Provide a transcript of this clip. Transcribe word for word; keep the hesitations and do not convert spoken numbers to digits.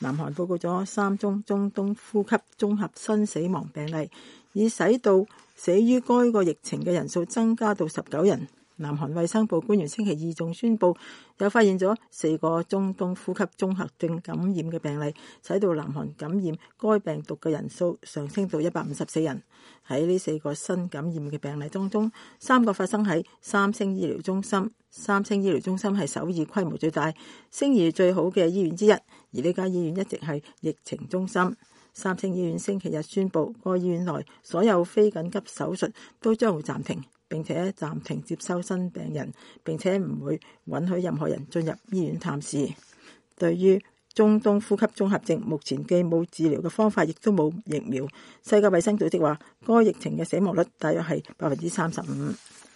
南韓報告咗三宗中東呼吸綜合新死亡病例，已使到死於該個疫情嘅人數增加到十九人。南韓衛生部官員星期二仲宣布，又發現咗四個中東呼吸綜合症感染嘅病例，使到南韓感染該病毒嘅人數上升到一百五十四人。喺呢四個新感染嘅病例當中，三個發生喺三星醫療中心。三星醫療中心係首爾規模最大、聲譽最好嘅醫院之一，而呢家醫院一直係疫情中心。三星醫院星期日宣布，該醫院內所有非緊急手術都將會暫停，並且暫停接收新病人，並且唔會允許任何人進入醫院探視。對於中東呼吸綜合症，目前既冇治療嘅方法，亦都冇疫苗。世界衛生組織話，該疫情嘅死亡率大約係百分之三十五。